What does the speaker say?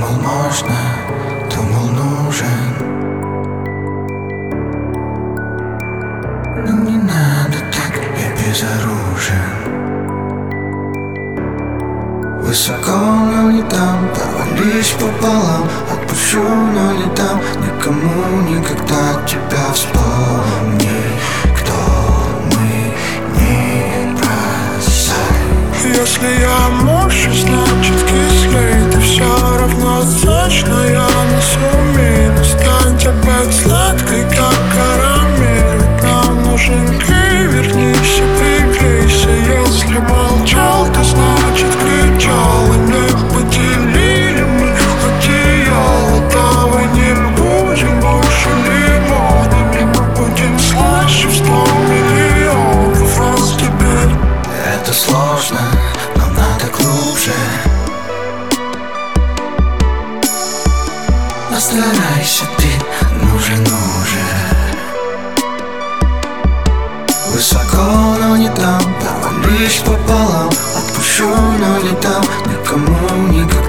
Думал можно, думал нужен, но не надо так, я безоружен. Высоко, но не там, провались пополам. Отпущу, но не дам никому никогда тебя вспомни. Кто мы, не бросай. Если я мощь, значит кислый. Ты все равно точно, я не сумею стать опять сладкой, как карамель. Ведь нам нужен клей, вернись и пригрейся. Если молчал, то значит кричал. И не поделили мы одеяло. Давай не будем больше лимонами. Мы будем слаще в 100 миллионов раз теперь. Это сложно, но надо глубже. Постарайся, ты нужен уже. Высоко, но не там, провались пополам. Отпущу, но не дам никому никогда